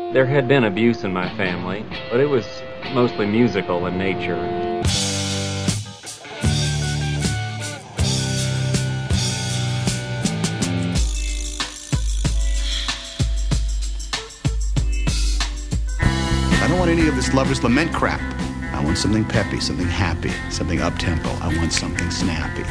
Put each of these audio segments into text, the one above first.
There had been abuse in my family, but it was mostly musical in nature. I don't want any of this lover's lament crap. I want something peppy, something happy, something up-tempo. I want something snappy.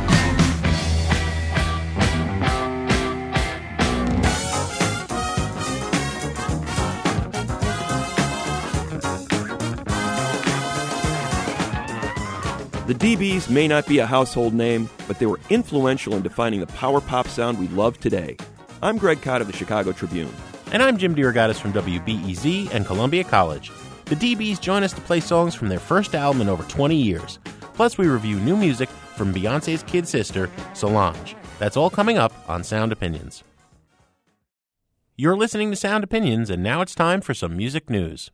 The DBs may not be a household name, but they were influential in defining the power pop sound we love today. I'm Greg Cott of the Chicago Tribune. And I'm Jim DeRogatis from WBEZ and Columbia College. The DBs join us to play songs from their first album in over 20 years. Plus, we review new music from Beyoncé's kid sister, Solange. That's all coming up on Sound Opinions. You're listening to Sound Opinions, and now it's time for some music news.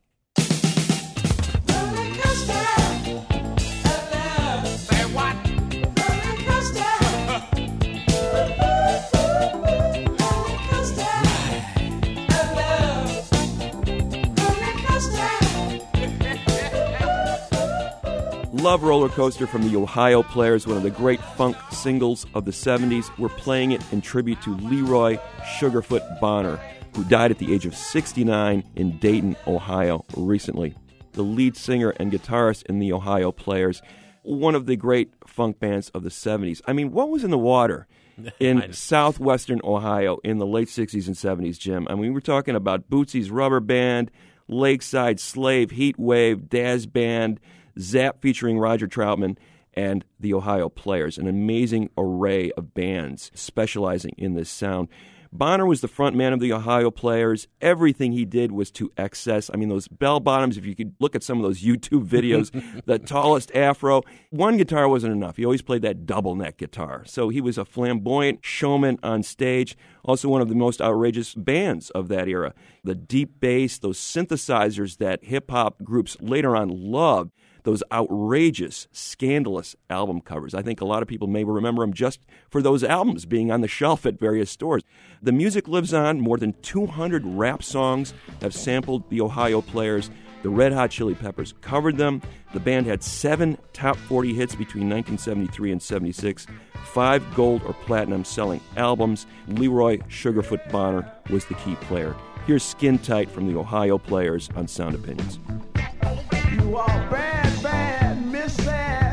Love Roller Coaster from the Ohio Players, one of the great funk singles of the 70s. We're playing it in tribute to Leroy Sugarfoot Bonner, who died at the age of 69 in Dayton, Ohio, recently. The lead singer and guitarist in the Ohio Players, one of the great funk bands of the 70s. I mean, what was in the water in southwestern Ohio in the late 60s and 70s, Jim? I mean, we're talking about Bootsy's Rubber Band, Lakeside Slave, Heat Wave, Daz Band, Zapp featuring Roger Troutman, and the Ohio Players, an amazing array of bands specializing in this sound. Bonner was the front man of the Ohio Players. Everything he did was to excess. I mean, those bell bottoms, if you could look at some of those YouTube videos, the tallest afro. One guitar wasn't enough. He always played that double neck guitar. So he was a flamboyant showman on stage, also one of the most outrageous bands of that era. The deep bass, those synthesizers that hip-hop groups later on loved, those outrageous, scandalous album covers. I think a lot of people may remember them just for those albums being on the shelf at various stores. The music lives on. More than 200 rap songs have sampled the Ohio Players. The Red Hot Chili Peppers covered them. The band had 7 top 40 hits between 1973 and 76, 5 gold or platinum selling albums. Leroy Sugarfoot Bonner was the key player. Here's Skin Tight from the Ohio Players on Sound Opinions. You are bad, bad misses,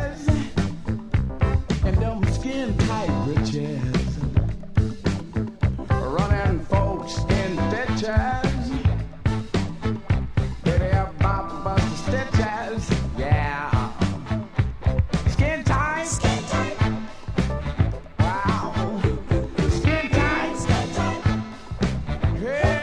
and them skin-tight britches, running folks in ditches, they have bust stitches, yeah. Skin-tight, wow, skin-tight, yeah.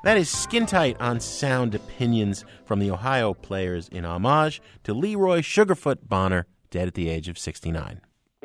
That is Skin Tight on Sound Opinions from the Ohio Players in homage to Leroy Sugarfoot Bonner, dead at the age of 69.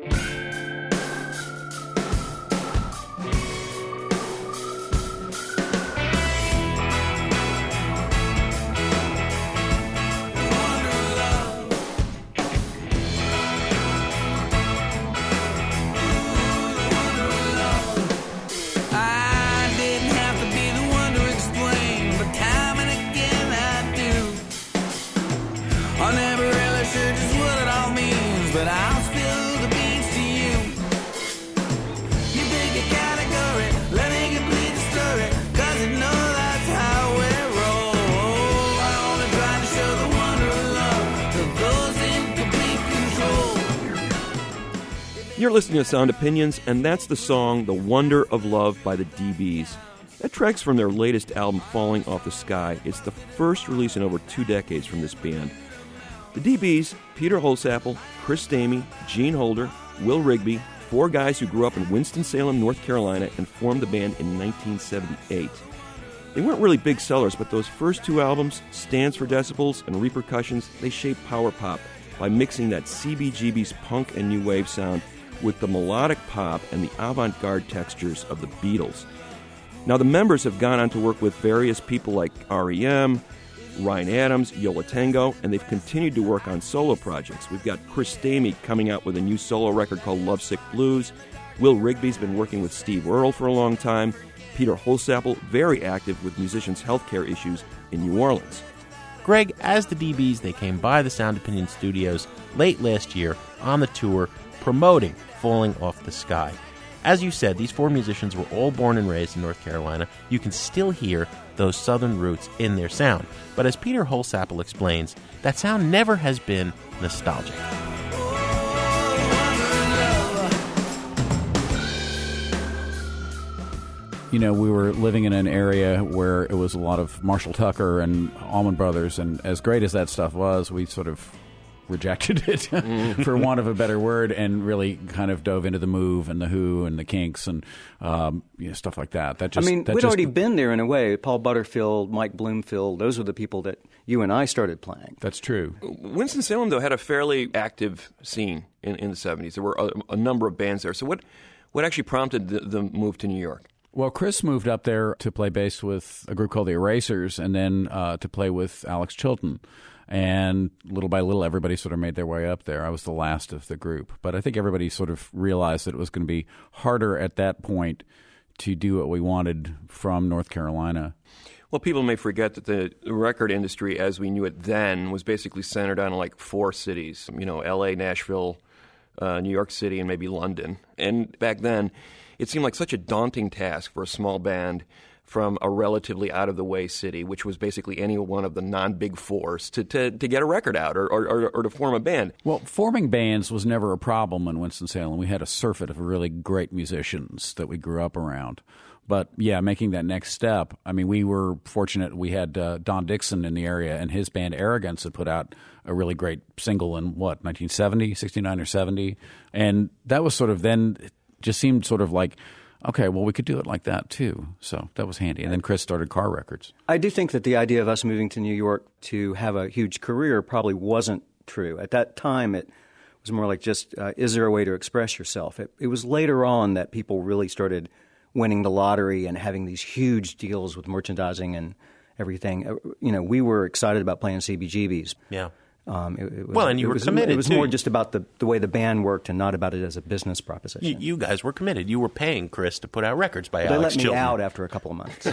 You're listening to Sound Opinions, and that's the song The Wonder of Love by the DBs. That track's from their latest album, Falling Off the Sky. It's the first release in over 2 decades from this band. The DBs, Peter Holsapple, Chris Stamey, Gene Holder, Will Rigby, 4 guys who grew up in Winston-Salem, North Carolina, and formed the band in 1978. They weren't really big sellers, but those first 2 albums, Stands for Decibels and Repercussions, they shaped power pop by mixing that CBGB's punk and new wave sound with the melodic pop and the avant-garde textures of the Beatles. Now, the members have gone on to work with various people like R.E.M., Ryan Adams, Yo La Tengo, and they've continued to work on solo projects. We've got Chris Stamey coming out with a new solo record called Lovesick Blues. Will Rigby's been working with Steve Earle for a long time. Peter Holsapple, very active with musicians' healthcare issues in New Orleans. Greg, as the DBs, they came by the Sound Opinion Studios late last year on the tour promoting Falling Off the Sky. As you said, these 4 musicians were all born and raised in North Carolina. You can still hear those southern roots in their sound. But as Peter Holsapple explains, that sound never has been nostalgic. You know, we were living in an area where it was a lot of Marshall Tucker and Allman Brothers, and as great as that stuff was, we sort of rejected it, for want of a better word, and really kind of dove into the Move and the Who and the Kinks and stuff like that. We'd already been there in a way. Paul Butterfield, Mike Bloomfield, those were the people that you and I started playing. That's true. Winston-Salem, though, had a fairly active scene in the 70s. There were a number of bands there. So what actually prompted the move to New York? Well, Chris moved up there to play bass with a group called the Erasers, and then to play with Alex Chilton. And little by little, everybody sort of made their way up there. I was the last of the group. But I think everybody sort of realized that it was going to be harder at that point to do what we wanted from North Carolina. Well, people may forget that the record industry, as we knew it then, was basically centered on like 4 cities, L.A., Nashville, New York City, and maybe London. And back then, it seemed like such a daunting task for a small band from a relatively out-of-the-way city, which was basically any one of the non-big 4s, to get a record out or to form a band. Well, forming bands was never a problem in Winston-Salem. We had a surfeit of really great musicians that we grew up around. But, yeah, making that next step, we were fortunate. We had Don Dixon in the area, and his band Arrogance had put out a really great single in, 1970, 69 or 70? And that was sort of then, it just seemed sort of like, okay, well, we could do it like that, too. So that was handy. And then Chris started Car Records. I do think that the idea of us moving to New York to have a huge career probably wasn't true. At that time, it was more like just, is there a way to express yourself? It was later on that people really started winning the lottery and having these huge deals with merchandising and everything. We were excited about playing CBGBs. Yeah. And you were committed. It was more just about the way the band worked and not about it as a business proposition. You guys were committed. You were paying Chris to put out records by Alex Alex Chilton. They let me out Chilton. after a couple of months.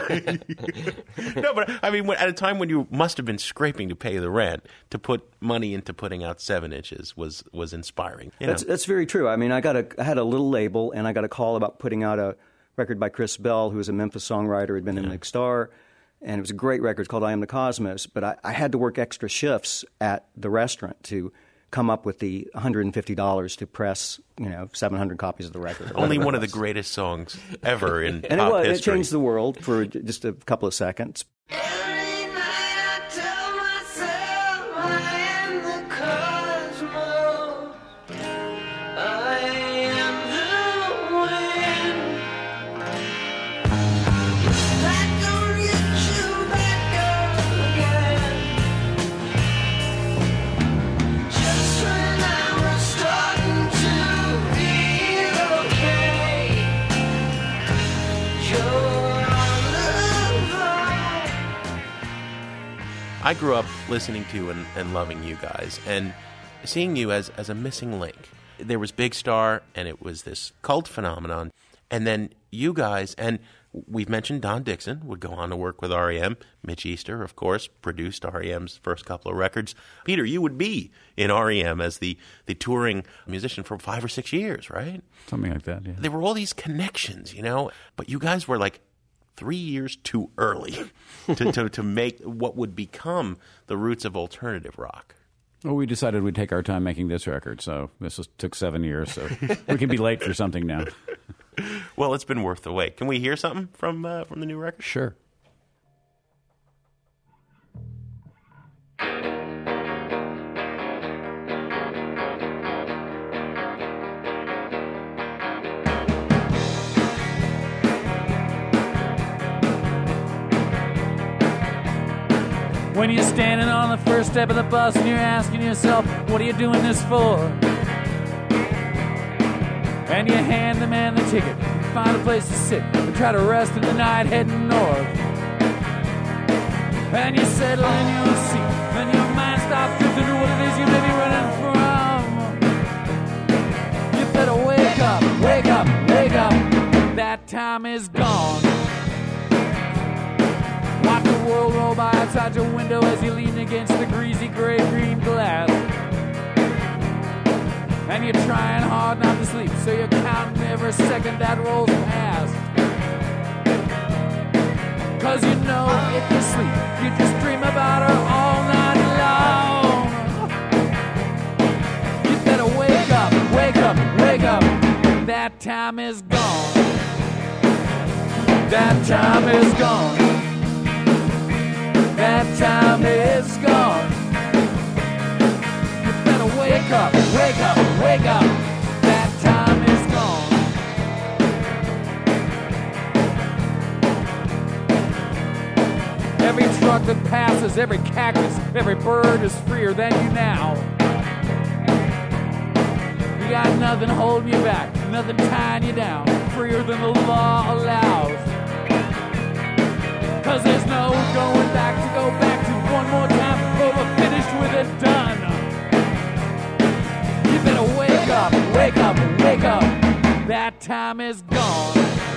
No, but at a time when you must have been scraping to pay the rent, to put money into putting out 7 inches was inspiring. That's very true. I had a little label, and I got a call about putting out a record by Chris Bell, who was a Memphis songwriter, had been in Nick Starr. And it was a great record. It's called I Am the Cosmos. But I had to work extra shifts at the restaurant to come up with the $150 to press, 700 copies of the record. Only one of the greatest songs ever in and pop history. It changed the world for just a couple of seconds. Every night I tell myself I am the cosmos. I am the wind. That don't get you I grew up listening to and loving you guys, and seeing you as a missing link. There was Big Star, and it was this cult phenomenon, and then you guys, and we've mentioned Don Dixon would go on to work with R.E.M. Mitch Easter, of course, produced R.E.M.'s first couple of records. Peter, you would be in R.E.M. as the touring musician for 5 or 6 years, right? Something like that, yeah. There were all these connections, but you guys were like 3 years too early to make what would become the roots of alternative rock. Well, we decided we'd take our time making this record, so took 7 years, so we can be late for something now. Well, it's been worth the wait. Can we hear something from the new record? Sure. When you're standing on the first step of the bus and you're asking yourself, what are you doing this for? And you hand the man the ticket, and find a place to sit, and try to rest in the night heading north. And you settle in your seat, and your mind stops drifting to what it is you may be running from. You better wake up, wake up, wake up. That time is gone. Watch the world roll by outside your window as you lean against the greasy gray-green glass. And you're trying hard not to sleep, so you're counting every second that rolls past. 'Cause you know if you sleep, you just dream about her all night long. You better wake up, wake up, wake up. That time is gone. That time is gone. That time is gone. You better wake up, wake up, wake up. That time is gone. Every truck that passes, every cactus, every bird is freer than you now. You got nothing holding you back, nothing tying you down, freer than the law allows. 'Cause there's no going back to go back to one more time, over, finished with it, done. You better wake up, wake up, wake up. That time is gone.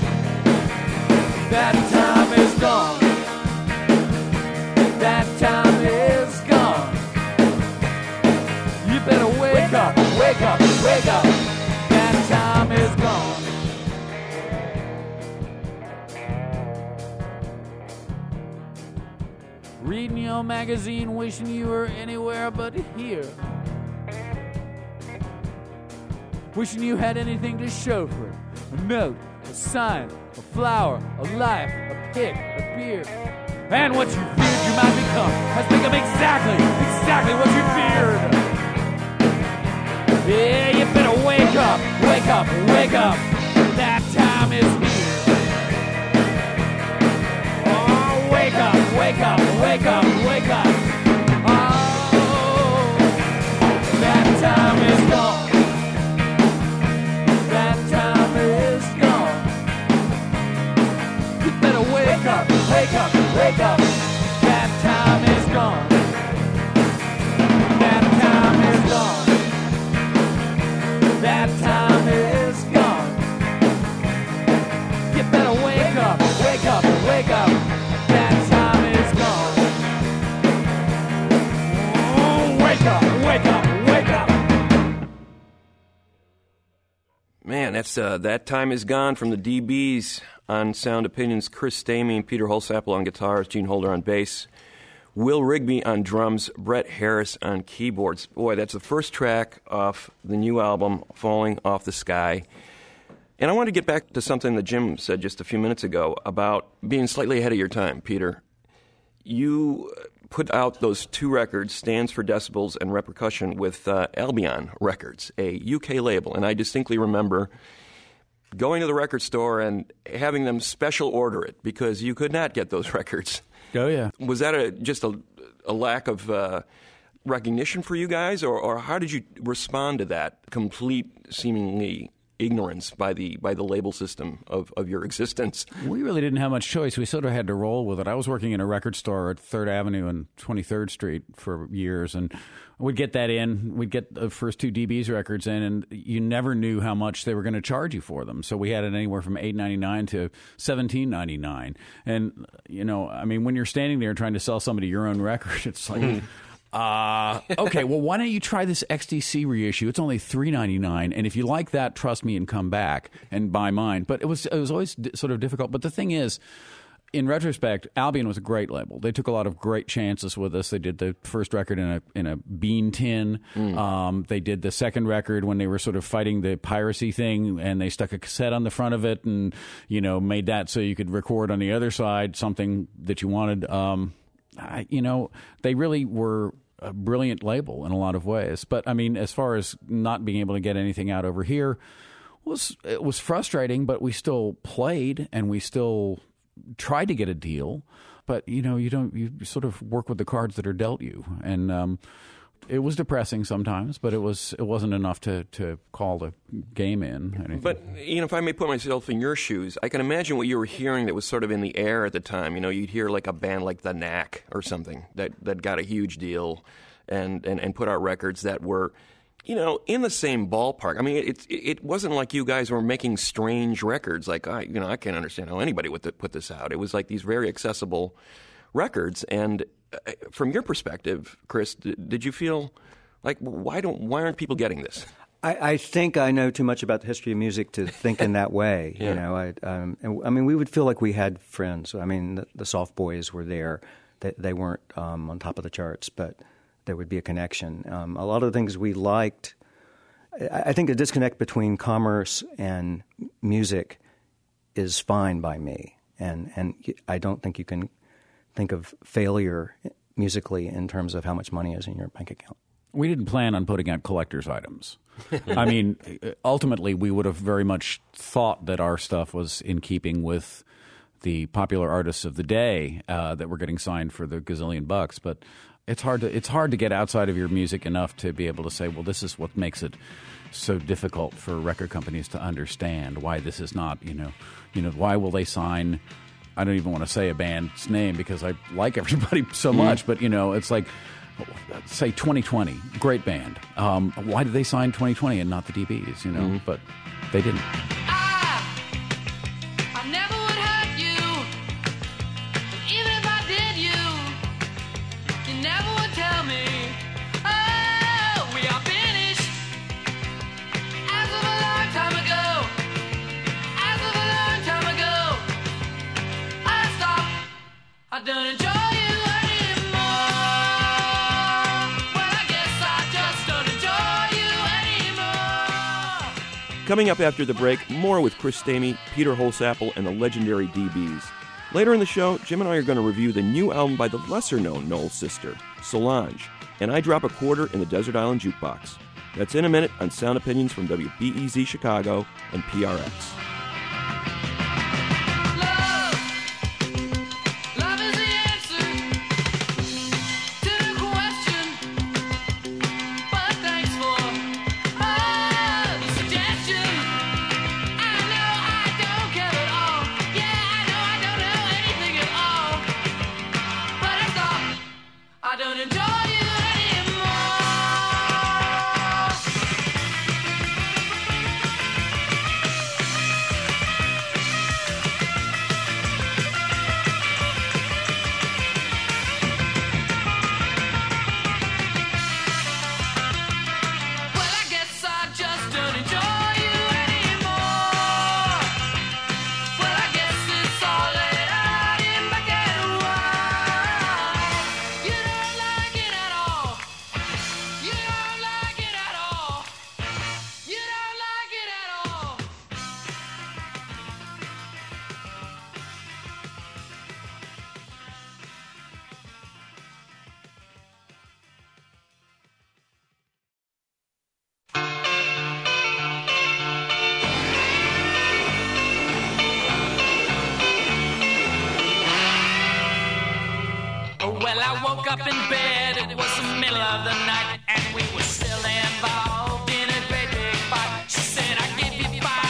That time is gone. That time is gone. You better wake up, wake up, wake up. That time is gone. Reading your magazine, wishing you were anywhere but here. Wishing you had anything to show for it. A note, a sign, a flower, a life, a pic, a beer. And what you feared you might become has become exactly what you feared. Yeah, you better wake up, wake up, wake up. That time is here. Wake up, wake up, wake up, wake up. Oh, that time is gone. That time is gone. You better wake up, wake up, wake up. That time is gone. That time is gone. That time is gone. You better wake up, wake up, wake up. That time is gone. Oh, wake up, wake up, wake up. Man, that's That Time Is Gone from the DBs on Sound Opinions. Chris Stamey and Peter Holsapple on guitars, Gene Holder on bass, Will Rigby on drums, Brett Harris on keyboards. Boy, that's the first track off the new album, Falling Off the Sky. And I want to get back to something that Jim said just a few minutes ago about being slightly ahead of your time, Peter. You put out those 2 records, Stands for Decibels and Repercussion, with Albion Records, a UK label. And I distinctly remember going to the record store and having them special order it because you could not get those records. Oh, yeah. Was that just a lack of recognition for you guys, or how did you respond to that complete, seemingly ignorance by the label system of your existence? We really didn't have much choice. We sort of had to roll with it. I was working in a record store at 3rd Avenue and 23rd Street for years, and we'd get that in. We'd get the first 2 DB's records in, and you never knew how much they were going to charge you for them. So we had it anywhere from $8.99 to $17.99. And, I mean, when you're standing there trying to sell somebody your own record, it's like... okay, well, why don't you try this XTC reissue? It's only $3.99, and if you like that, trust me and come back and buy mine. But it was always sort of difficult. But the thing is, in retrospect, Albion was a great label. They took a lot of great chances with us. They did the first record in a bean tin. They did the second record when they were sort of fighting the piracy thing, and they stuck a cassette on the front of it, and made that so you could record on the other side something that you wanted. They really were a brilliant label in a lot of ways. But, I mean, as far as not being able to get anything out over here, it was frustrating, but we still played and we still tried to get a deal. But, you sort of work with the cards that are dealt you. And it was depressing sometimes, but it wasn't enough to call the game in. Anything. But, if I may put myself in your shoes, I can imagine what you were hearing that was sort of in the air at the time. You'd hear like a band like The Knack or something that got a huge deal and put out records that were, in the same ballpark. I mean, it wasn't like you guys were making strange records. Like, I can't understand how anybody would put this out. It was like these very accessible records. And from your perspective, Chris, did you feel like why aren't people getting this? I think I know too much about the history of music to think in that way. Yeah. I mean, we would feel like we had friends. I mean, the Soft Boys were there. They weren't on top of the charts, but there would be a connection. A lot of the things we liked. I think the disconnect between commerce and music is fine by me, and I don't think you can think of failure musically in terms of how much money is in your bank account. We didn't plan on putting out collector's items. I mean, ultimately, we would have very much thought that our stuff was in keeping with the popular artists of the day that were getting signed for the gazillion bucks. But it's hard to get outside of your music enough to be able to say, well, this is what makes it so difficult for record companies to understand why this is not, why will they sign? I don't even want to say a band's name because I like everybody so much, but it's like, say 2020, great band. Why did they sign 2020 and not the DBs? But they didn't. I never would hurt you, but even if I did, you never would tell me. Oh, we are finished as of a long time ago. As of a long time ago, I stopped. I don't enjoy you anymore. Well, I guess I just don't enjoy you anymore. Coming up after the break, more with Chris Stamey, Peter Holsapple, and the legendary DBs. Later in the show, Jim and I are going to review the new album by the lesser-known Knowles sister, Solange, and I drop a quarter in the Desert Island Jukebox. That's in a minute on Sound Opinions from WBEZ Chicago and PRX. Woke up in bed, it was the middle of the night, and we were still involved in a great big fight. She said, I give you 5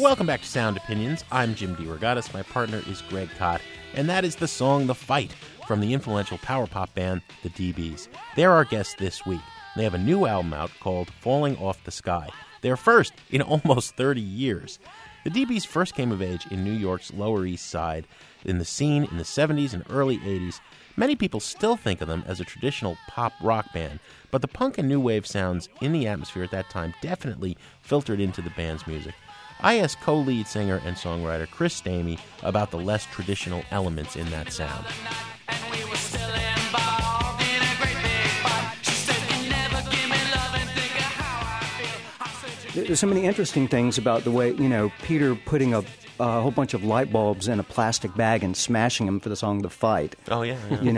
Welcome back to Sound Opinions. I'm Jim DeRogatis. My partner is Greg Kot, and that is the song The Fight from the influential power pop band The DBs. They're our guests this week. They have a new album out called Falling Off the Sky. Their first in almost 30 years. The DBs first came of age in New York's Lower East Side in the scene in the 70s and early 80s. Many people still think of them as a traditional pop rock band, but the punk and new wave sounds in the atmosphere at that time definitely filtered into the band's music. I asked co-lead singer and songwriter Chris Stamey about the less traditional elements in that sound. There's so many interesting things about the way, Peter putting a whole bunch of light bulbs in a plastic bag and smashing them for the song The Fight. Oh, yeah.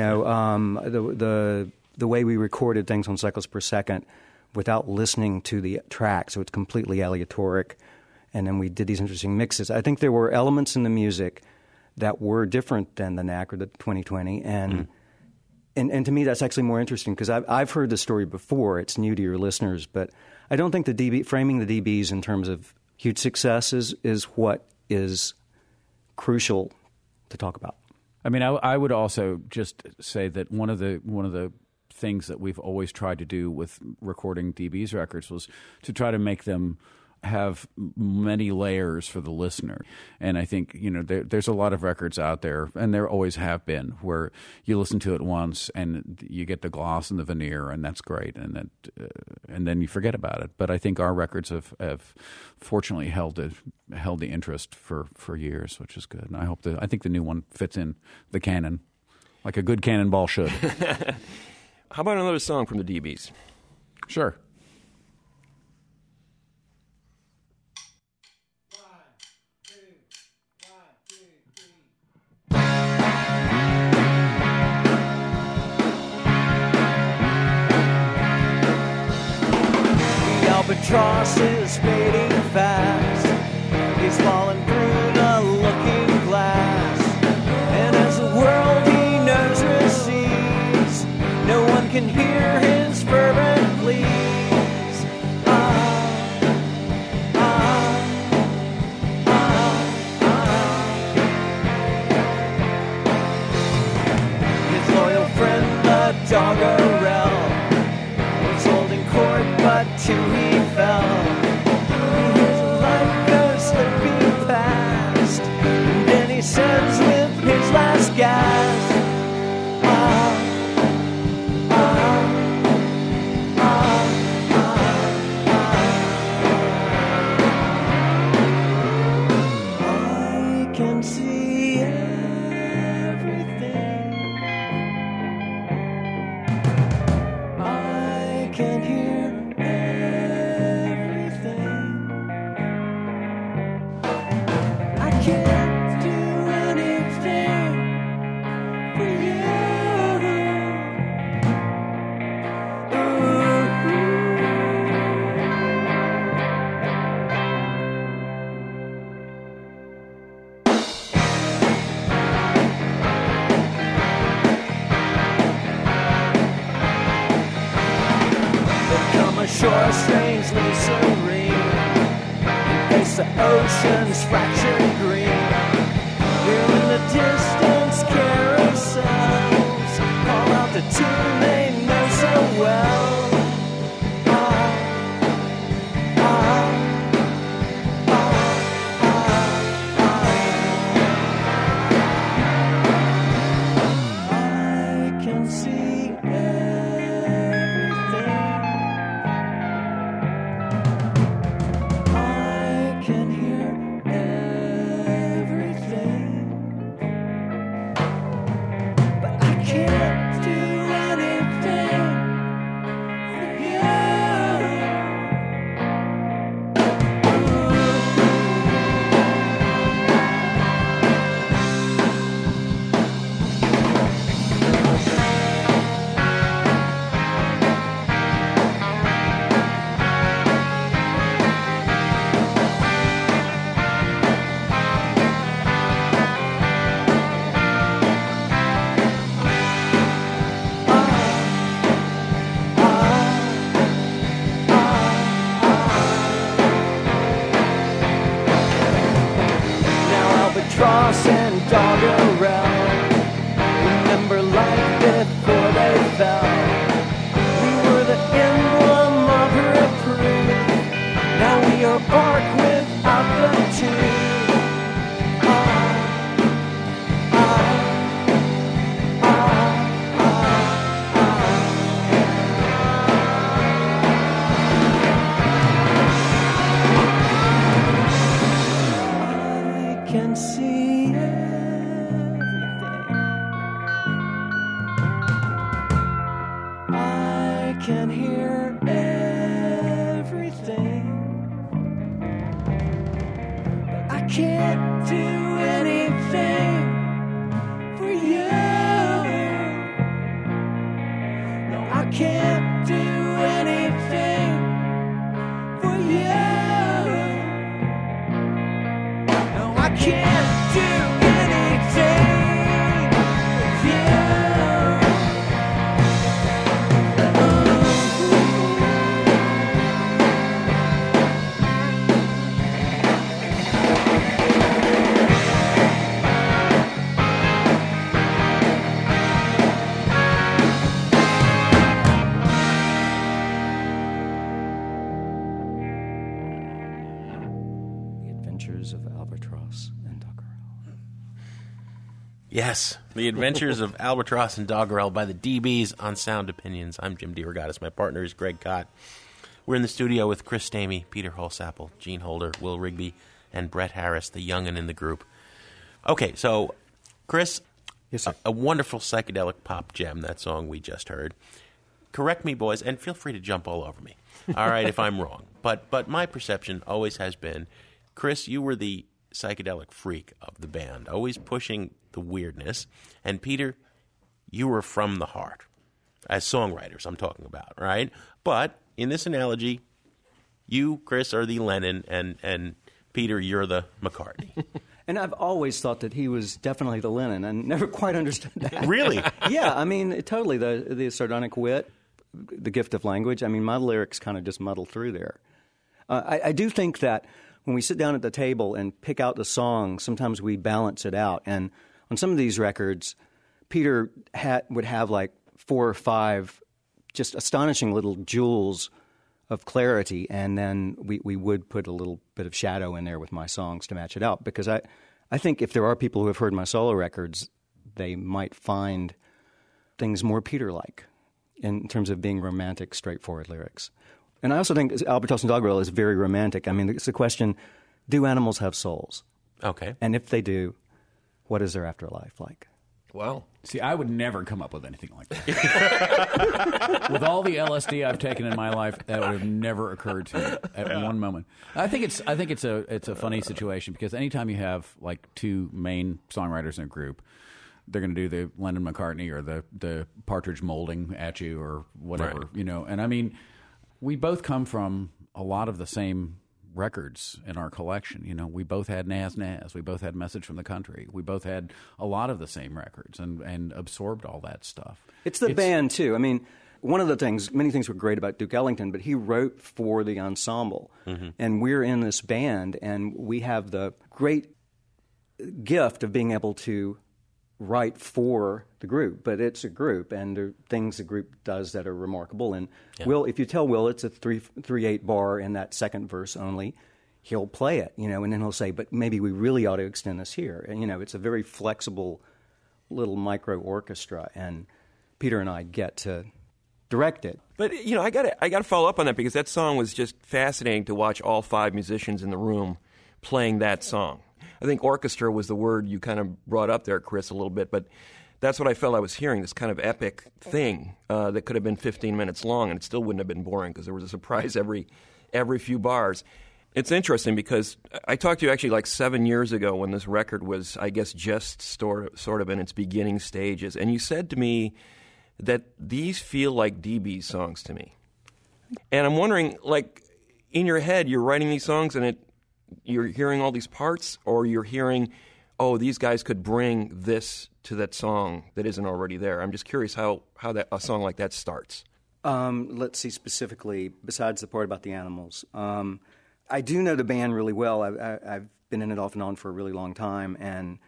The way we recorded things on cycles per second without listening to the track, so it's completely aleatoric. And then we did these interesting mixes. I think there were elements in the music that were different than the Knack or the 2020, and to me that's actually more interesting because I've heard the story before. It's new to your listeners, but I don't think framing the DBs in terms of huge successes is what is crucial to talk about. I mean, I would also just say that one of the things that we've always tried to do with recording DBs records was to try to make them have many layers for the listener. And I think, there's a lot of records out there, and there always have been, where you listen to it once and you get the gloss and the veneer, and that's great, and then you forget about it. But I think our records have fortunately held the interest for years, which is good. And I think the new one fits in the canon like a good cannonball should. How about another song from the DBs? Sure. Albatross is fading fast. He's falling through the looking glass. And as the world he knows recedes, no one can hear his fervent pleas. His loyal friend, the Doggerel, was holding court, but to he fell. His life goes slipping past, and then he says with his last gasp, I can see everything. I can hear everything. I can't do anything for you. Come ashore strangely serene, face the ocean's fractured green. Here in the distance carousels call out the tune they know so well. I can see everything. I can hear everything, but I can't do anything can hear everything. But I can't do anything for you. No, I can't do anything for you. No, I can't do anything for you. The Adventures of Albatross and Doggerel. Yes, The Adventures of Albatross and Doggerel by the DBs on Sound Opinions. I'm Jim DeRogatis. My partner is Greg Kot. We're in the studio with Chris Stamey, Peter Holsapple, Gene Holder, Will Rigby, and Brett Harris, the young'un in the group. Okay, so, Chris, Yes, sir. a wonderful psychedelic pop gem, that song we just heard. Correct me, boys, and feel free to jump all over me, all right, if I'm wrong. But my perception always has been, Chris, you were the psychedelic freak of the band, always pushing the weirdness. And Peter, you were from the heart, as songwriters I'm talking about, right? But in this analogy, you, Chris, are the Lennon, and Peter, you're the McCartney. And I've always thought that he was definitely the Lennon, and never quite understood that. Really? Yeah, I mean, totally. The sardonic wit, the gift of language. I mean, my lyrics kind of just muddle through there. I do think that when we sit down at the table and pick out the song, sometimes we balance it out. And on some of these records, Peter would have like 4 or 5 just astonishing little jewels of clarity, and then we would put a little bit of shadow in there with my songs to match it out. Because I think if there are people who have heard my solo records, they might find things more Peter-like in terms of being romantic, straightforward lyrics. And I also think Albatross and Doggerel is very romantic. I mean, it's the question, do animals have souls? Okay. And if they do, what is their afterlife like? Wow. See, I would never come up with anything like that. With all the LSD I've taken in my life, that would have never occurred to me at one moment. I think it's a funny situation because anytime you have like 2 main songwriters in a group, they're going to do the Lennon McCartney or the Partridge molding at you or whatever, Right. you know. And I mean, we both come from a lot of the same records in our collection. You know, we both had Naz Naz. We both had Message from the Country. We both had a lot of the same records and absorbed all that stuff. It's the band, too. I mean, one of the things, many things were great about Duke Ellington, but he wrote for the ensemble. Mm-hmm. And we're in this band, and we have the great gift of being able to write for the group. But it's a group, and there are things the group does that are remarkable. And Will, if you tell Will it's a 3/8 bar in that second verse only, he'll play it, you know, and then he'll say, but maybe we really ought to extend this here. And, you know, it's a very flexible little micro orchestra, and Peter and I get to direct it. But you know, I got to follow up on that because that song was just fascinating to watch all 5 musicians in the room playing that song. I think orchestra was the word you kind of brought up there, Chris, a little bit, but that's what I felt I was hearing, this kind of epic thing that could have been 15 minutes long, and it still wouldn't have been boring because there was a surprise every few bars. It's interesting because I talked to you actually like 7 years ago when this record was, I guess, just sort of in its beginning stages, and you said to me that these feel like DB songs to me. And I'm wondering, like, in your head, you're writing these songs and you're hearing all these parts, or you're hearing, oh, these guys could bring this to that song that isn't already there. I'm just curious how a song like that starts. Let's see specifically, besides the part about the animals. I do know the band really well. I've been in it off and on for a really long time, and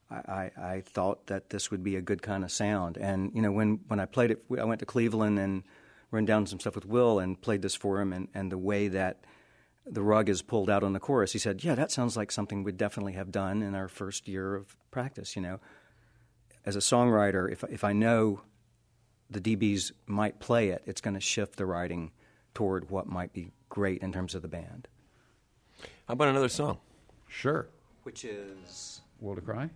I thought that this would be a good kind of sound. And, you know, when I played it, I went to Cleveland and ran down some stuff with Will and played this for him, and the way that the rug is pulled out on the chorus, he said, yeah, that sounds like something we'd definitely have done in our first year of practice, you know. As a songwriter, if I know the DBs might play it, it's going to shift the writing toward what might be great in terms of the band. How about another song? Sure. Which is... Will to Cry?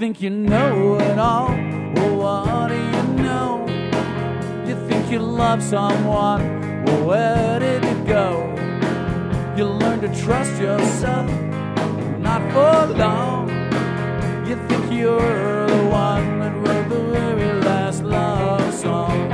think you know it all. Well, what do you know? You think you love someone. Well, where did it go? You learn to trust yourself, not for long. You think you're the one that wrote the very last love song.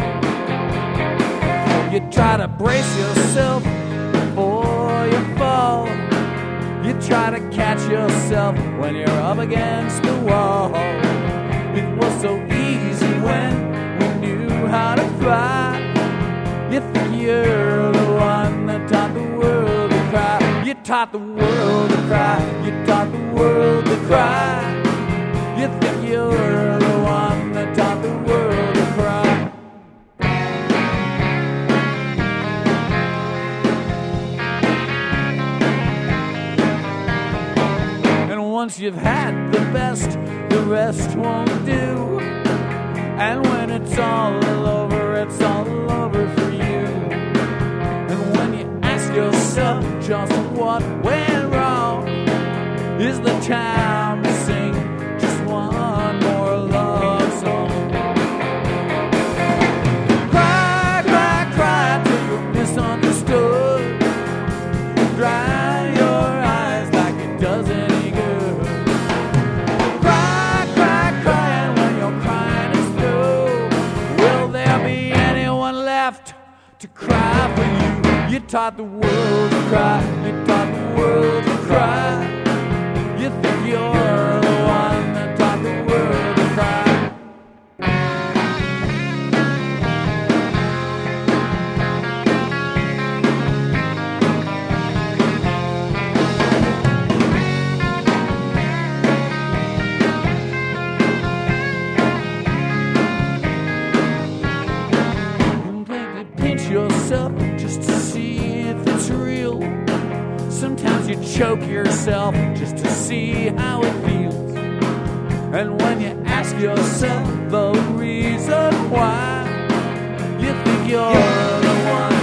You try to brace yourself before you fall. You try to catch yourself when you're up against the wall. It was so easy when we knew how to fly. You think you're the one that taught the world to cry. You taught the world to cry. You taught the world to cry. You think you're the one that taught the world to cry. And once you've had the best, the rest won't do. And when it's all over, it's all over for you. And when you ask yourself just what went wrong, is the time to sing just one more love song. Cry, cry, cry till you're misunderstood. Dry your eyes like it does any good. Cry, cry, cry, and when your crying is through, will there be anyone left to cry for you? You taught the world to cry. You taught the world to cry. You think you're the one that taught the world to cry. You pinch yourself just to see if it's real. Sometimes you choke yourself just to see how it feels. And when you ask yourself the reason why, you think you're the one.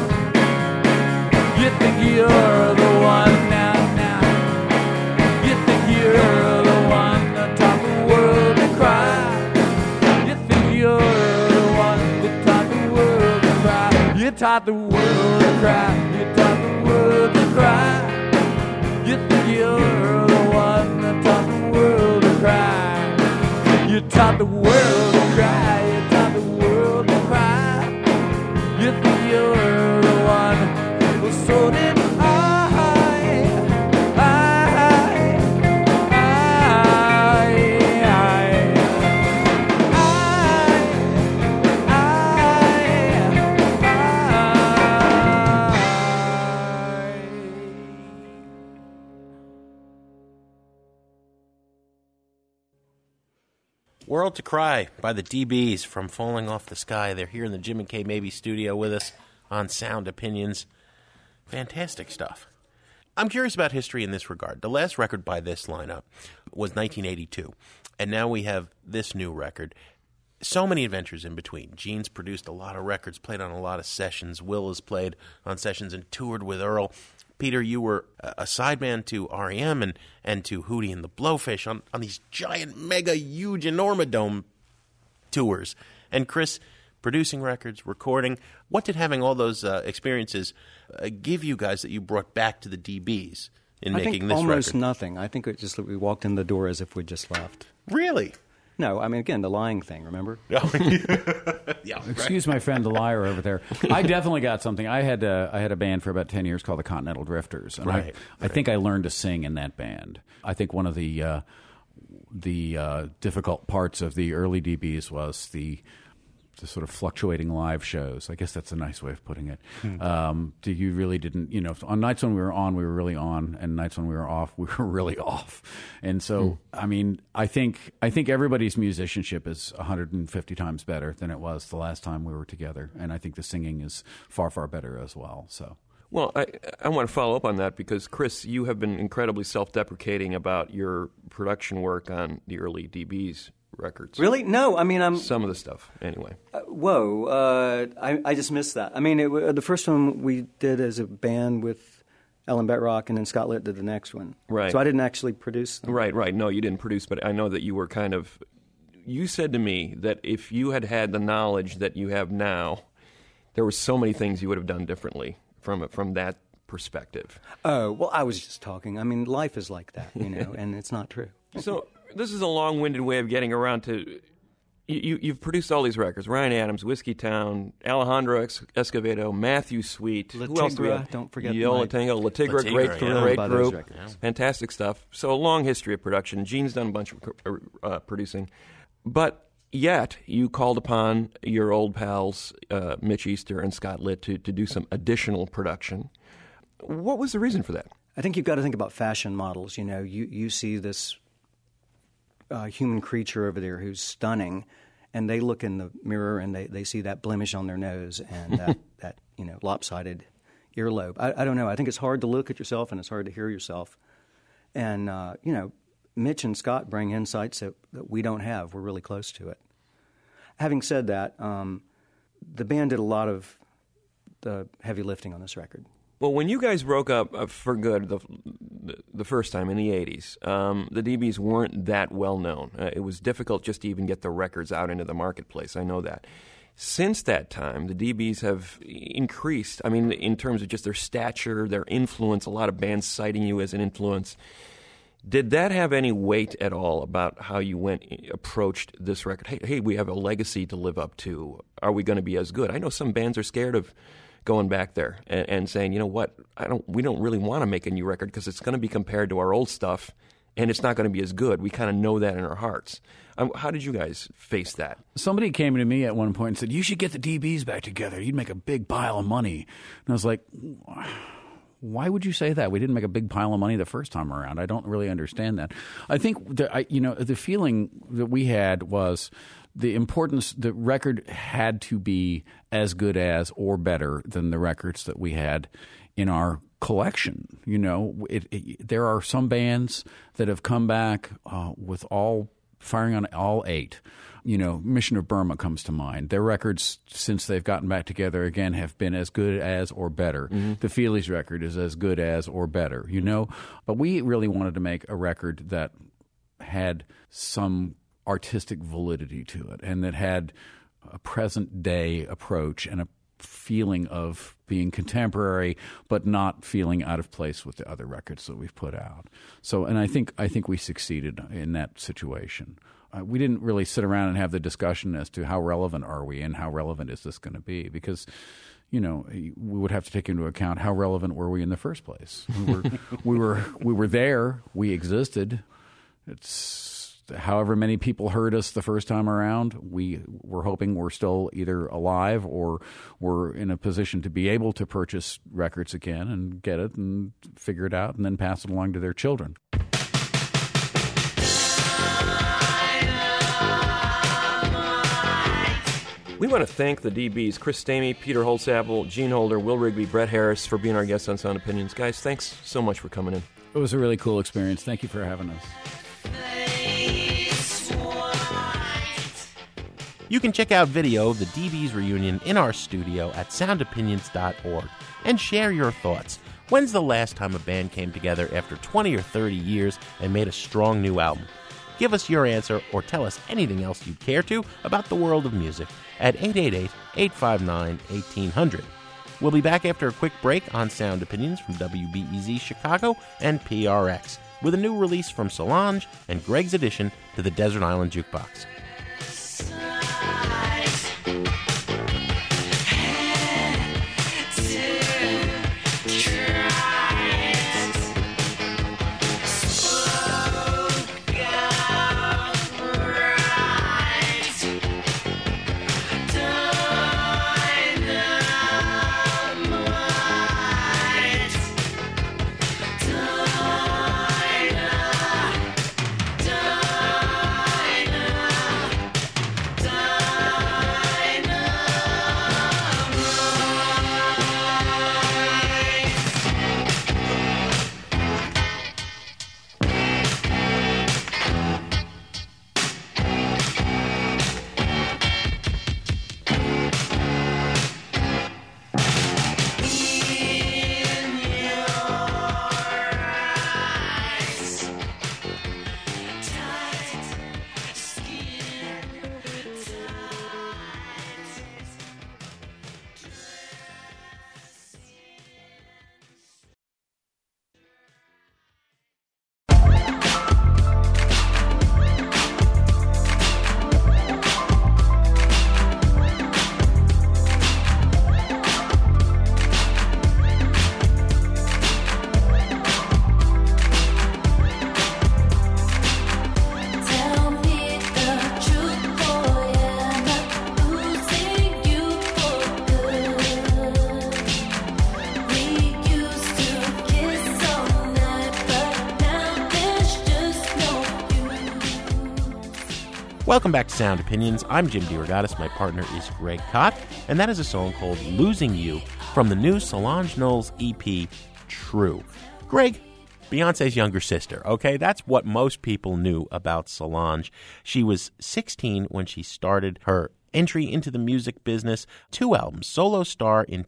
You think you're the one now. You think you're the one that taught the world to cry. You think you're the one that taught the world to cry. You taught the world to cry. You taught the world to cry. You think you're the one that taught the world to cry. You taught the world to cry. You taught the world to cry. You think you're the one. Well, so did I. World to Cry by the DBs from Falling Off the Sky. They're here in the Jim and Kay Mabie studio with us on Sound Opinions. Fantastic stuff. I'm curious about history in this regard. The last record by this lineup was 1982, and now we have this new record. So many adventures in between. Gene's produced a lot of records, played on a lot of sessions. Will has played on sessions and toured with Earl. Peter, you were a sideman to R.E.M. and to Hootie and the Blowfish on these giant, mega, huge, Enormodome tours. And Chris, producing records, recording. What did having all those experiences give you guys that you brought back to the DBs in making this record? Almost nothing. I think it just we walked in the door as if we'd just left. Really? No, I mean, again, the lying thing, remember? Yeah. Excuse my friend, the liar over there. I definitely got something. I had a band for about 10 years called the Continental Drifters. And I think I learned to sing in that band. I think one of the difficult parts of the early DBs was the sort of fluctuating live shows. I guess that's a nice way of putting it. You really didn't, on nights when we were on, we were really on, and nights when we were off, we were really off. And so, I mean, I think everybody's musicianship is 150 times better than it was the last time we were together, and I think the singing is far, far better as well. So. Well, I want to follow up on that because, Chris, you have been incredibly self-deprecating about your production work on the early DBs records. Really? No, I mean, some of the stuff, anyway. I just missed that. I mean, the first one we did as a band with Ellen Betrock, and then Scott Litt did the next one. Right. So I didn't actually produce them. Right. No, you didn't produce, but I know that you were kind of... You said to me that if you had had the knowledge that you have now, there were so many things you would have done differently from that perspective. Oh, well, I was just talking. I mean, life is like that, and it's not true. So this is a long-winded way of getting around to... You've produced all these records: Ryan Adams, Whiskey Town, Alejandro Escovedo, Matthew Sweet. La Who else do we Tigra, have? don't forget Yola Mike. Tango, La Tigra, La great Tigra, group, Yeah. fantastic stuff. So a long history of production. Gene's done a bunch of producing, but yet you called upon your old pals Mitch Easter and Scott Litt to do some additional production. What was the reason for that? I think you've got to think about fashion models. You see this human creature over there who's stunning, and they look in the mirror and they see that blemish on their nose and that lopsided earlobe. I don't know. I think it's hard to look at yourself and it's hard to hear yourself. And Mitch and Scott bring insights that we don't have. We're really close to it. Having said that, the band did a lot of the heavy lifting on this record. Well, when you guys broke up for good the first time in the 80s, the DBs weren't that well known. It was difficult just to even get the records out into the marketplace. I know that. Since that time, the DBs have increased. I mean, in terms of just their stature, their influence, a lot of bands citing you as an influence. Did that have any weight at all about how you approached this record? Hey, we have a legacy to live up to. Are we going to be as good? I know some bands are scared of going back there and saying, you know what, we don't really want to make a new record because it's going to be compared to our old stuff, and it's not going to be as good. We kind of know that in our hearts. How did you guys face that? Somebody came to me at one point and said, you should get the DBs back together. You'd make a big pile of money. And I was like, why would you say that? We didn't make a big pile of money the first time around. I don't really understand that. I think the feeling that we had was the importance. The record had to be as good as or better than the records that we had in our collection. There are some bands that have come back with all firing on all eight. Mission of Burma comes to mind. Their records, since they've gotten back together again, have been as good as or better. Mm-hmm. The Feelies record is as good as or better, But we really wanted to make a record that had some artistic validity to it and that had a present-day approach and a feeling of being contemporary, but not feeling out of place with the other records that we've put out. So, and I think we succeeded in that situation. We didn't really sit around and have the discussion as to how relevant are we and how relevant is this going to be, because we would have to take into account how relevant were we in the first place. We were there. We existed. It's however many people heard us the first time around. We're hoping we're still either alive or we're in a position to be able to purchase records again and get it and figure it out and then pass it along to their children. We want to thank the DBs, Chris Stamey, Peter Holzapfel, Gene Holder, Will Rigby, Brett Harris, for being our guests on Sound Opinions. Guys, thanks so much for coming in. It was a really cool experience. Thank you for having us. You can check out video of the DBs reunion in our studio at soundopinions.org and share your thoughts. When's the last time a band came together after 20 or 30 years and made a strong new album? Give us your answer or tell us anything else you'd care to about the world of music at 888-859-1800. We'll be back after a quick break on Sound Opinions from WBEZ Chicago and PRX with a new release from Solange and Greg's addition to the Desert Island Jukebox. Welcome back to Sound Opinions. I'm Jim DeRogatis. My partner is Greg Kot, and that is a song called Losing You from the new Solange Knowles EP, True. Greg, Beyonce's younger sister, okay? That's what most people knew about Solange. She was 16 when she started her entry into the music business. 2 albums, Solo Star in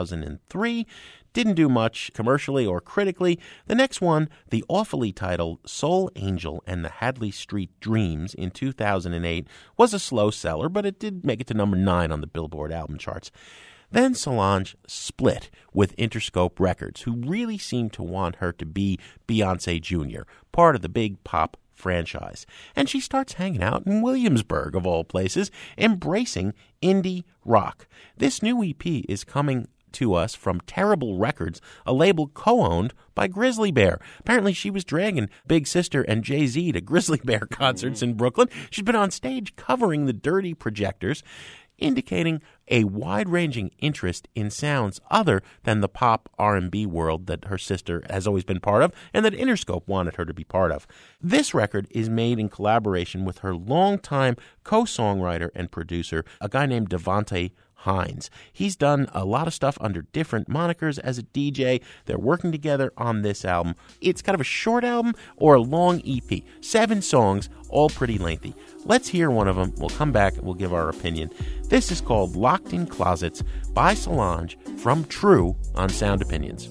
2003, didn't do much commercially or critically. The next one, the awfully titled Soul Angel and the Hadley Street Dreams in 2008, was a slow seller, but it did make it to number 9 on the Billboard album charts. Then Solange split with Interscope Records, who really seemed to want her to be Beyonce Jr., part of the big pop franchise. And she starts hanging out in Williamsburg, of all places, embracing indie rock. This new EP is coming to us from Terrible Records, a label co-owned by Grizzly Bear. Apparently she was dragging Big Sister and Jay-Z to Grizzly Bear concerts in Brooklyn. She's been on stage covering the Dirty Projectors, indicating a wide-ranging interest in sounds other than the pop R&B world that her sister has always been part of and that Interscope wanted her to be part of. This record is made in collaboration with her longtime co-songwriter and producer, a guy named Devontae Hines. He's done a lot of stuff under different monikers as a DJ. They're working together on this album. It's kind of a short album or a long EP. 7 songs, all pretty lengthy. Let's hear one of them. We'll come back and we'll give our opinion. This is called Locked in Closets by Solange from True on Sound Opinions.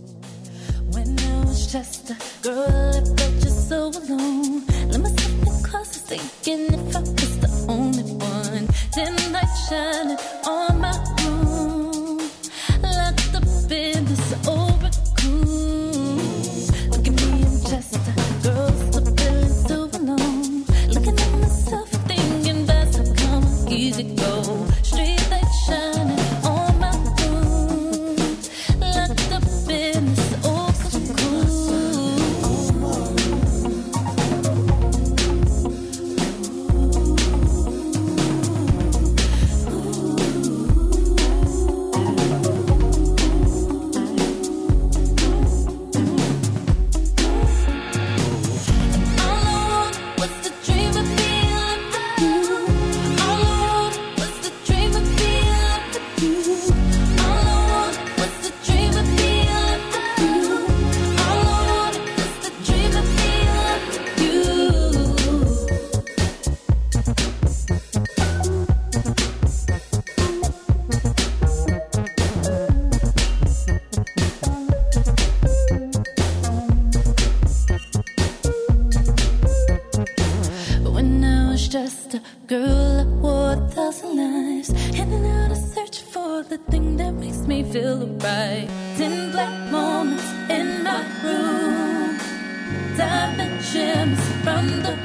When I was just a girl, I felt just so alone. Let myself in closets, thinking if I was the only one. Dim light shining on my room, locked up in this old raccoon. Look at me, I'm just a girl, still feeling so alone. Looking at myself, thinking that's how come easy go. Street light shining on my room, locked up in this old just a girl, I wore 1,000 lives, in and out of search for the thing that makes me feel right. 10 black moments in my room, diamond gems from the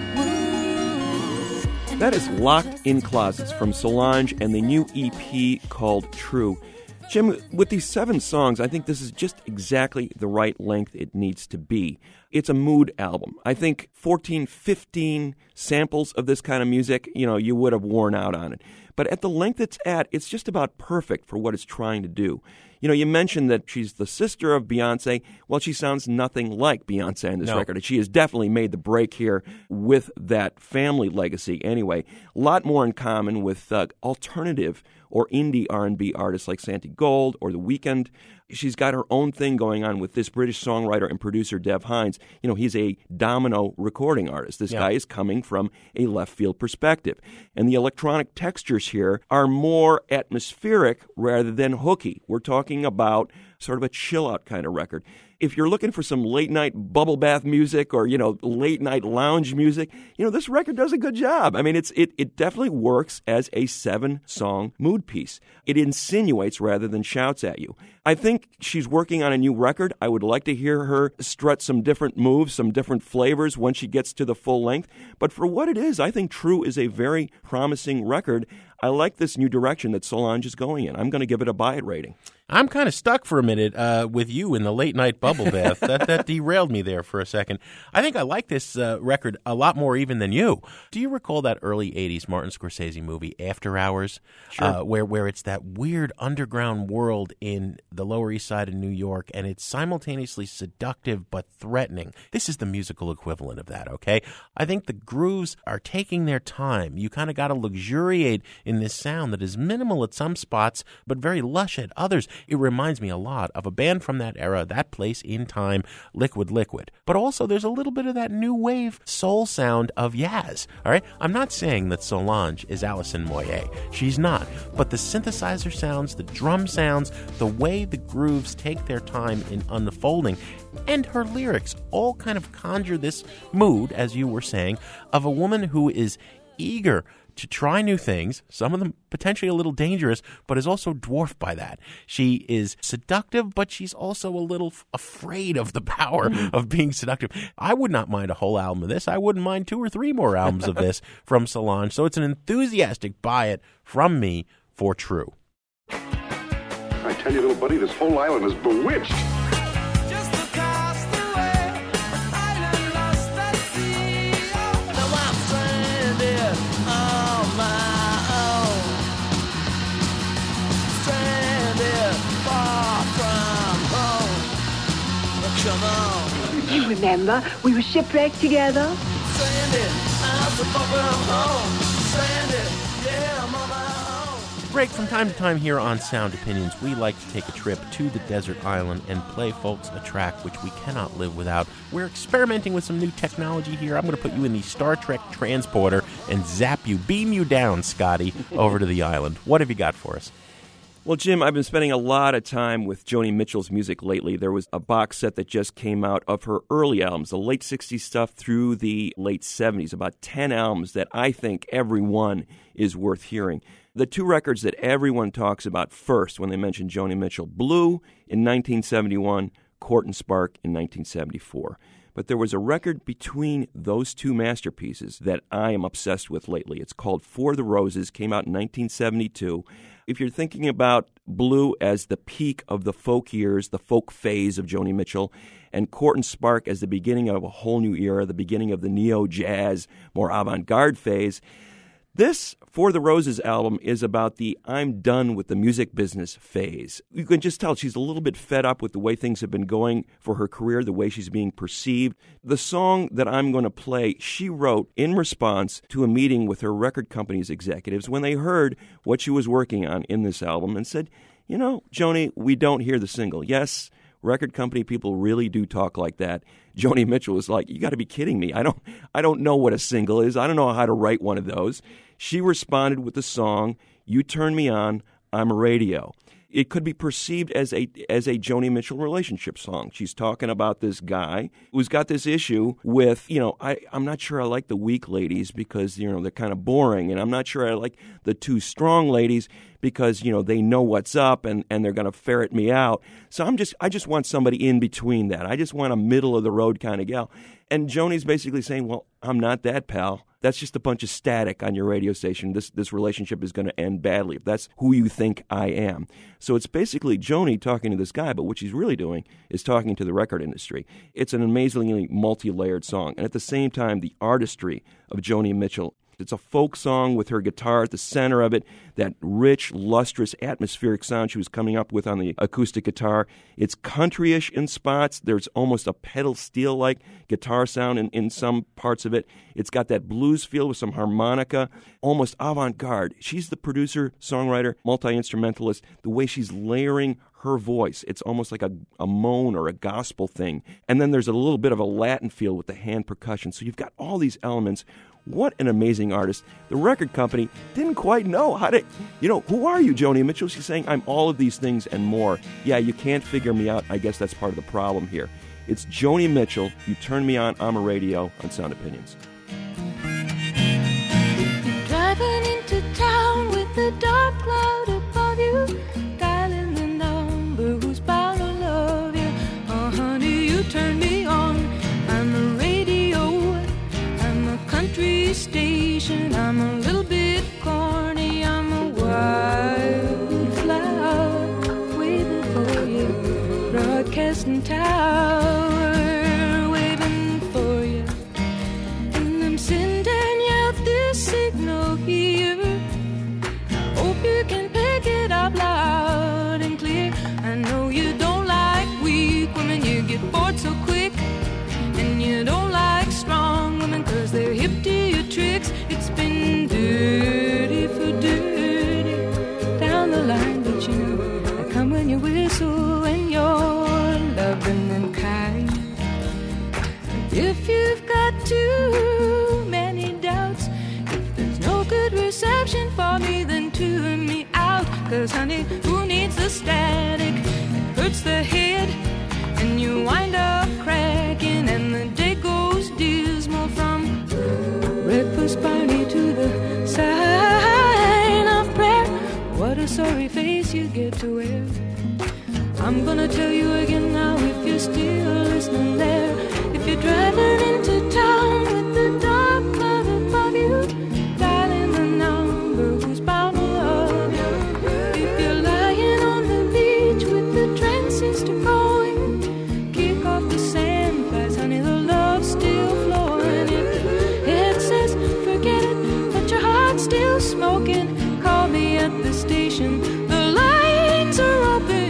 womb. That is Locked in Closets from Solange and the new EP called True. Jim, with these 7 songs, I think this is just exactly the right length it needs to be. It's a mood album. I think 14, 15 samples of this kind of music, you would have worn out on it. But at the length it's at, it's just about perfect for what it's trying to do. You mentioned that she's the sister of Beyonce. Well, she sounds nothing like Beyonce on this record. She has definitely made the break here with that family legacy anyway. A lot more in common with alternative or indie R&B artists like Santi Gold or The Weeknd. She's got her own thing going on with this British songwriter and producer, Dev Hynes. He's a domino recording artist. This guy is coming from a left field perspective. And the electronic textures here are more atmospheric rather than hooky. We're talking about sort of a chill-out kind of record. If you're looking for some late-night bubble bath music or, late-night lounge music, this record does a good job. I mean, it definitely works as a 7-song mood piece. It insinuates rather than shouts at you. I think she's working on a new record. I would like to hear her strut some different moves, some different flavors when she gets to the full length. But for what it is, I think True is a very promising record. I like this new direction that Solange is going in. I'm going to give it a buy it rating. I'm kind of stuck for a minute with you in the late-night bubble bubble bath. That derailed me there for a second. I think I like this record a lot more even than you. Do you recall that early 80s Martin Scorsese movie, After Hours? Sure. Where it's that weird underground world in the Lower East Side of New York, and it's simultaneously seductive but threatening. This is the musical equivalent of that, okay? I think the grooves are taking their time. You kind of got to luxuriate in this sound that is minimal at some spots, but very lush at others. It reminds me a lot of a band from that era, that place in time, Liquid Liquid. But also there's a little bit of that new wave soul sound of Yaz, all right? I'm not saying that Solange is Alison Moyet. She's not. But the synthesizer sounds, the drum sounds, the way the grooves take their time in unfolding, and her lyrics all kind of conjure this mood, as you were saying, of a woman who is eager to try new things, some of them potentially a little dangerous, but is also dwarfed by that. She is seductive, but she's also a little afraid of the power of being seductive. I would not mind a whole album of this. I wouldn't mind 2 or 3 more albums of this from Solange. So it's an enthusiastic buy it from me for True. I tell you, little buddy, this whole island is bewitched. You remember, we were shipwrecked together. Break from time to time here on Sound Opinions. We like to take a trip to the desert island and play folks a track which we cannot live without. We're experimenting with some new technology here. I'm going to put you in the Star Trek transporter and zap you, beam you down, Scotty, over to the island. What have you got for us? Well, Jim, I've been spending a lot of time with Joni Mitchell's music lately. There was a box set that just came out of her early albums, the late 60s stuff through the late 70s, about 10 albums that I think every one is worth hearing. The 2 records that everyone talks about first when they mention Joni Mitchell, Blue in 1971, Court and Spark in 1974. But there was a record between those 2 masterpieces that I am obsessed with lately. It's called For the Roses, came out in 1972. If you're thinking about Blue as the peak of the folk years, the folk phase of Joni Mitchell, and Court and Spark as the beginning of a whole new era, the beginning of the neo-jazz, more avant-garde phase, this For the Roses album is about the I'm done with the music business phase. You can just tell she's a little bit fed up with the way things have been going for her career, the way she's being perceived. The song that I'm going to play, she wrote in response to a meeting with her record company's executives when they heard what she was working on in this album and said, you know, Joni, we don't hear the single. Yes, record company people really do talk like that. Joni Mitchell was like, you got to be kidding me. I don't know what a single is. I don't know how to write one of those. She responded with the song, You Turn Me On, I'm a Radio. It could be perceived as a Joni Mitchell relationship song. She's talking about this guy who's got this issue with, I'm not sure I like the weak ladies because, they're kind of boring. And I'm not sure I like the 2 strong ladies because, they know what's up and they're going to ferret me out. So I just want somebody in between that. I just want a middle of the road kind of gal. And Joni's basically saying, well, I'm not that, pal. That's just a bunch of static on your radio station. This relationship is going to end badly if that's who you think I am. So it's basically Joni talking to this guy, but what she's really doing is talking to the record industry. It's an amazingly multi-layered song. And at the same time, the artistry of Joni Mitchell. It's a folk song with her guitar at the center of it, that rich, lustrous, atmospheric sound she was coming up with on the acoustic guitar. It's country-ish in spots. There's almost a pedal steel-like guitar sound in some parts of it. It's got that blues feel with some harmonica, almost avant-garde. She's the producer, songwriter, multi-instrumentalist. The way she's layering her voice, it's almost like a moan or a gospel thing. And then there's a little bit of a Latin feel with the hand percussion. So you've got all these elements. What an amazing artist. The record company didn't quite know how to, who are you, Joni Mitchell? She's saying, I'm all of these things and more. Yeah, you can't figure me out. I guess that's part of the problem here. It's Joni Mitchell. You Turn Me On, I'm a Radio on Sound Opinions. Driving into town with a dark cloud above you, dialing the number who's bound to love you. Oh, honey, you turn me on. I'm a radio. I'm a country station. I'm a little bit corny. I'm a wildflower waiting for you. Broadcast distant tower waving for you. And I'm sending out this signal here. I hope you can pick it up loud and clear. I know you don't like weak women, you get bored so quick. And you don't like strong women, 'cause they're hip to your tricks. It's been dirty for dirty down the line, but you know I come when you whistle and you're loving and kind. If you've got too many doubts, if there's no good reception for me, then tune me out. 'Cause honey, who needs the static? It hurts the head and you wind up cracking, and the day goes dismal from breakfast party to the sign of prayer. What a sorry face you get to wear. I'm gonna tell you again now, if you're still listening there. If you're driving into town with the dark cloud above you, dialing the number who's bound to love you. If you're lying on the beach with the transistor going, kick off the sand flies, honey, the love's still flowing. If it says forget it, but your heart's still smoking, call me at the station, the lines are open.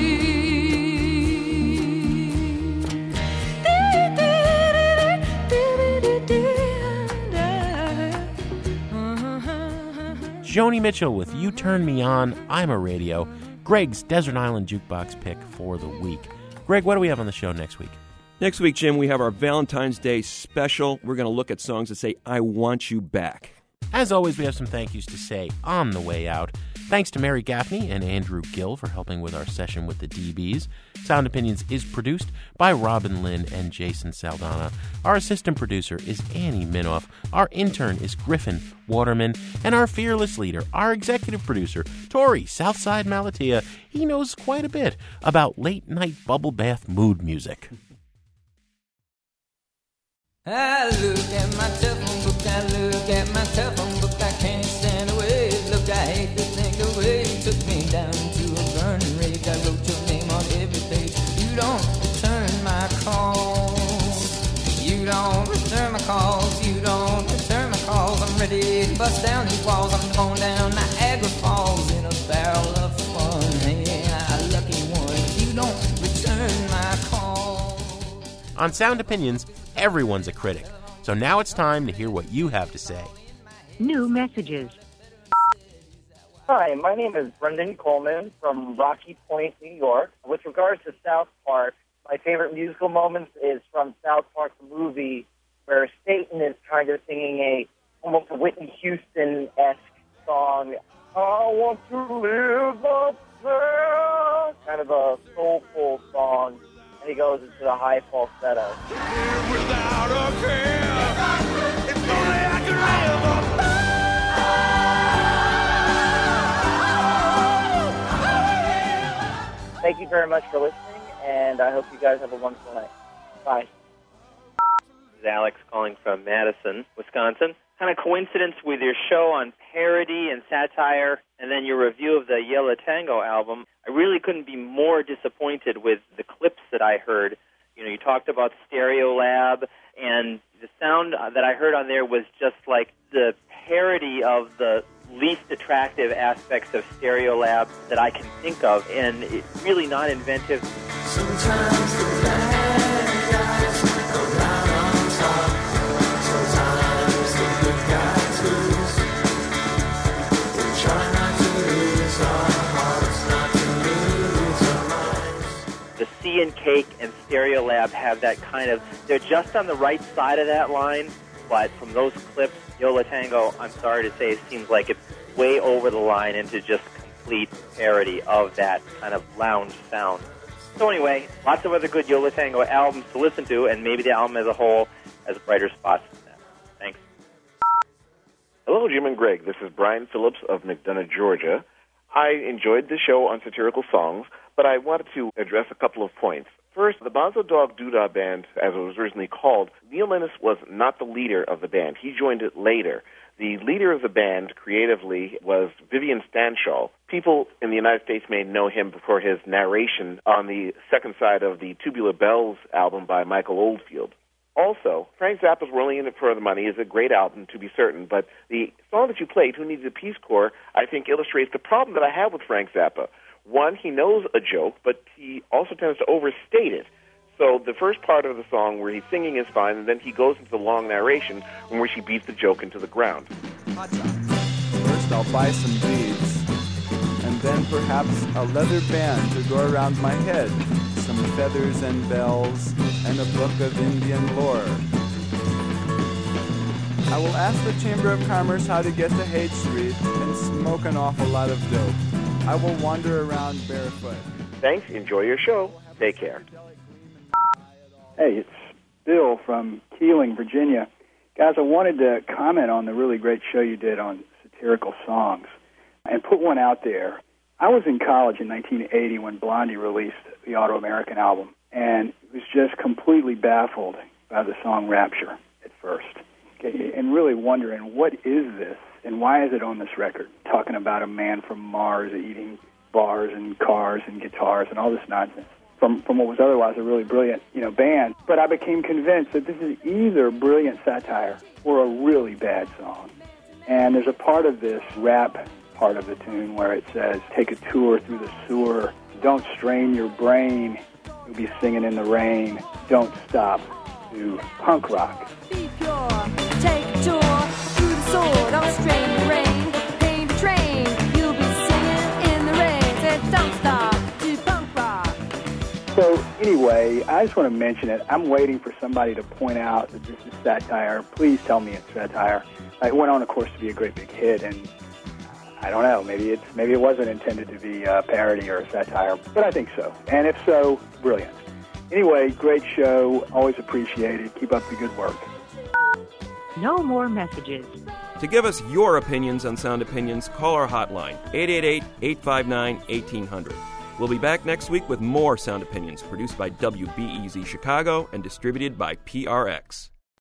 Joni Mitchell with You Turn Me On, I'm a Radio, Greg's Desert Island Jukebox pick for the week. Greg, what do we have on the show next week? Next week, Jim, we have our Valentine's Day special. We're going to look at songs that say, I want you back. As always, we have some thank yous to say on the way out. Thanks to Mary Gaffney and Andrew Gill for helping with our session with the DBs. Sound Opinions is produced by Robin Lynn and Jason Saldana. Our assistant producer is Annie Minoff. Our intern is Griffin Waterman. And our fearless leader, our executive producer, Tori Southside Malatia. He knows quite a bit about late-night bubble bath mood music. I look at my telephone book, I look at my telephone book, I can't stand away. Look, I hate to think the way you took me down to a burning rage. I wrote your name on every page. You don't return my calls. You don't return my calls. You don't return my calls. I'm ready to bust down these walls. I'm going down Niagara Falls in a barrel of fun. Hey, I lucky one. You don't return my calls. On Sound Opinions, everyone's a critic. So now it's time to hear what you have to say. New messages. Hi, my name is Brendan Coleman from Rocky Point, New York. With regards to South Park, my favorite musical moments is from South Park the movie, where Satan is kind of singing almost a Whitney Houston-esque song. I want to live up there. Kind of a soulful song. And he goes into the high falsetto. Without a care, if only I could live up there. Thank you very much for listening, and I hope you guys have a wonderful night. Bye. This is Alex calling from Madison, Wisconsin. Kind of coincidence with your show on parody and satire, and then your review of the Yellow Tango album. I really couldn't be more disappointed with the clips that I heard. You know, you talked about Stereolab, and the sound that I heard on there was just like the parody of the least attractive aspects of Stereolab that I can think of, and it's really not inventive. Sometimes the bad guys come out on top. Sometimes the good guys lose. We try not to lose our hearts, not to lose our minds. The Sea and Cake and Stereolab have that kind of, they're just on the right side of that line, but from those clips, Yola Tango, I'm sorry to say, it seems like it's way over the line into just complete parody of that kind of lounge sound. So anyway, lots of other good Yola Tango albums to listen to, and maybe the album as a whole has brighter spots than that. Thanks. Hello, Jim and Greg. This is Brian Phillips of McDonough, Georgia. I enjoyed the show on satirical songs, but I wanted to address a couple of points. First, the Bonzo Dog Doodah Band, as it was originally called, Neil Innes was not the leader of the band. He joined it later. The leader of the band, creatively, was Vivian Stanshall, People in the United States may know him for his narration on the second side of the Tubular Bells album by Michael Oldfield. Also, Frank Zappa's We're Only In It For The Money is a great album, to be certain, but the song that you played, Who Needs a Peace Corps, I think illustrates the problem that I have with Frank Zappa. One, he knows a joke, but he also tends to overstate it. So the first part of the song where he's singing is fine, and then he goes into the long narration where she beats the joke into the ground. First I'll buy some beads, and then perhaps a leather band to go around my head, some feathers and bells, and a book of Indian lore. I will ask the Chamber of Commerce how to get to Haight Street and smoke an awful lot of dope. I will wander around barefoot. Thanks. Enjoy your show. Take care. Hey, it's Bill from Keeling, Virginia. Guys, I wanted to comment on the really great show you did on satirical songs and put one out there. I was in college in 1980 when Blondie released the Auto-American album, and was just completely baffled by the song Rapture at first, and really wondering, what is this, and why is it on this record? Talking about a man from Mars eating bars and cars and guitars and all this nonsense from what was otherwise a really brilliant, band. But I became convinced that this is either brilliant satire or a really bad song. And there's a part of this rap part of the tune where it says, take a tour through the sewer, don't strain your brain, you'll be singing in the rain, don't stop, to punk rock. Be pure, take a tour through the sewer, don't strain your brain, paint a train, you'll be singing in the rain, say don't stop, to punk rock. So anyway, I just want to mention it. I'm waiting for somebody to point out that this is satire. Please tell me it's satire. It went on, of course, to be a great big hit, and I don't know, maybe it wasn't intended to be a parody or a satire, but I think so. And if so, brilliant. Anyway, great show, always appreciated. Keep up the good work. No more messages. To give us your opinions on Sound Opinions, call our hotline, 888-859-1800. We'll be back next week with more Sound Opinions, produced by WBEZ Chicago and distributed by PRX.